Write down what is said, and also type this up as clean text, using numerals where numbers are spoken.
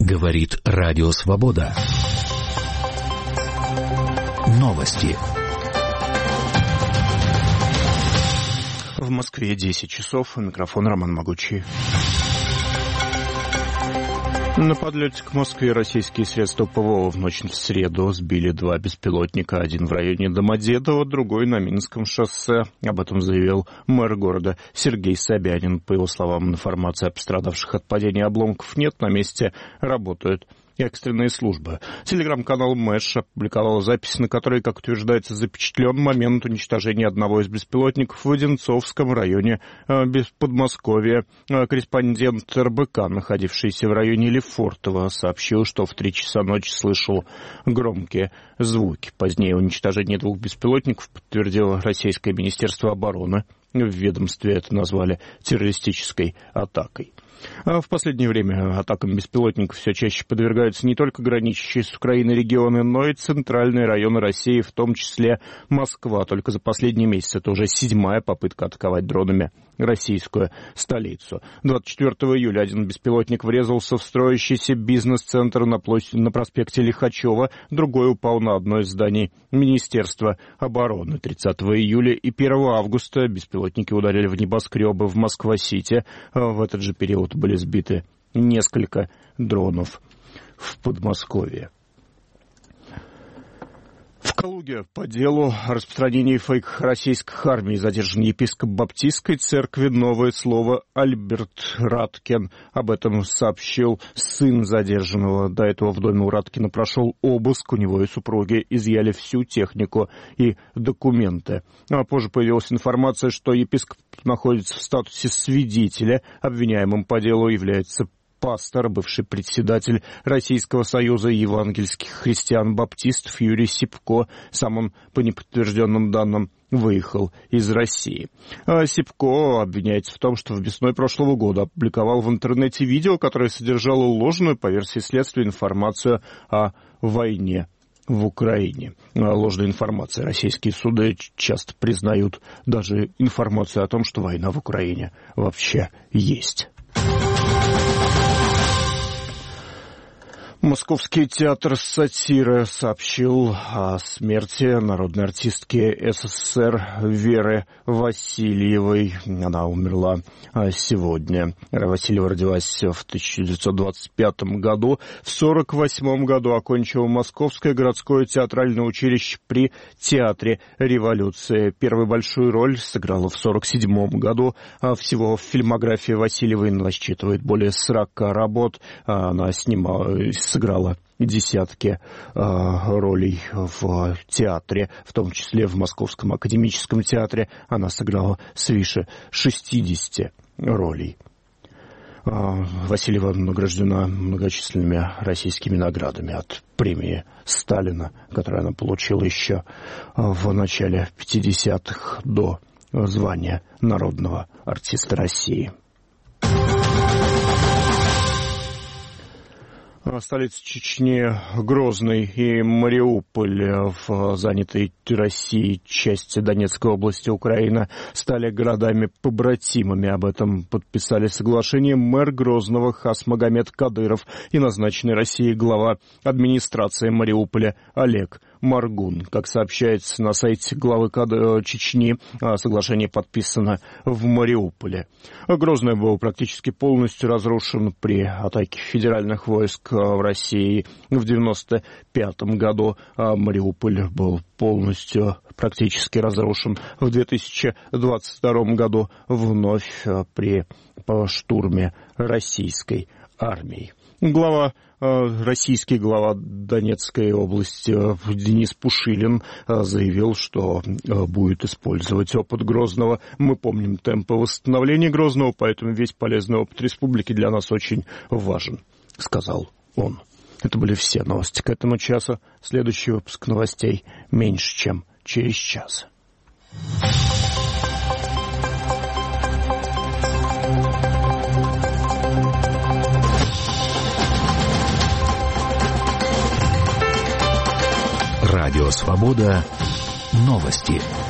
Говорит Радио Свобода. Новости. В Москве 10 часов. Микрофон Роман Могучий. На подлете к Москве российские средства ПВО в ночь в среду сбили 2 беспилотника. Один в районе Домодедово, другой на Минском шоссе. Об этом заявил мэр города Сергей Собянин. По его словам, информации о пострадавших от падения обломков нет. На месте работают экстренные службы. Телеграм-канал Мэш опубликовал запись, на которой, как утверждается, запечатлен момент уничтожения одного из беспилотников в Одинцовском районе Подмосковья. Корреспондент РБК, находившийся в районе Лефортово, сообщил, что в 3 часа ночи слышал громкие звуки. Позднее уничтожение 2 беспилотников подтвердило Российское Министерство обороны. В ведомстве это назвали террористической атакой. В последнее время атакам беспилотников все чаще подвергаются не только граничащие с Украиной регионы, но и центральные районы России, в том числе Москва. Только за последний месяц это уже 7-я попытка атаковать дронами российскую столицу. 24 июля один беспилотник врезался в строящийся бизнес-центр на проспекте Лихачева, другой упал на одно из зданий Министерства обороны. 30 июля и 1 августа беспилотники ударили в небоскребы в Москва-Сити. В этот же период были сбиты несколько дронов в Подмосковье. В Калуге по делу о распространении фейков российских армий задержан епископ Баптистской церкви «Новое слово» Альберт Раткин. Об этом сообщил сын задержанного. До этого в доме у Раткина прошел обыск. У него и супруги изъяли всю технику и документы. А позже появилась информация, что епископ находится в статусе свидетеля. Обвиняемым по делу является пастор, бывший председатель Российского союза евангельских христиан-баптистов Юрий Сипко. Сам он, по неподтвержденным данным, выехал из России. Сипко обвиняется в том, что в весной прошлого года опубликовал в интернете видео, которое содержало ложную, по версии следствия, информацию о войне в Украине. Ложная информация. Российские суды часто признают даже информацию о том, что война в Украине вообще есть. Московский театр сатиры сообщил о смерти народной артистки СССР Веры Васильевой. Она умерла сегодня. Вера Васильева родилась в 1925 году. В 1948 году окончила Московское городское театральное училище при Театре Революции. Первую большую роль сыграла в 1947 году. Всего в фильмографии Васильевой насчитывает более 40 работ. Она сыграла десятки ролей в театре, в том числе в Московском академическом театре. Она сыграла свыше 60 ролей. Васильева награждена многочисленными российскими наградами, от премии Сталина, которую она получила еще в начале 50-х, до звания народного артиста России. Столица Чечни Грозный и Мариуполь в занятой Россией части Донецкой области Украины стали городами-побратимами. Об этом подписали соглашение мэр Грозного Хасмагомед Кадыров и назначенный Россией глава администрации Мариуполя Олег Маргун. Как сообщается на сайте главы Чечни, соглашение подписано в Мариуполе. Грозный был практически полностью разрушен при атаке федеральных войск в России в 1995 году. Мариуполь был полностью практически разрушен в 2022 году вновь при штурме российской армии. Российский глава Донецкой области Денис Пушилин заявил, что будет использовать опыт Грозного. Мы помним темпы восстановления Грозного, поэтому весь полезный опыт республики для нас очень важен, сказал он. Это были все новости к этому часу. Следующий выпуск новостей меньше, чем через час. Радио Свобода. Новости.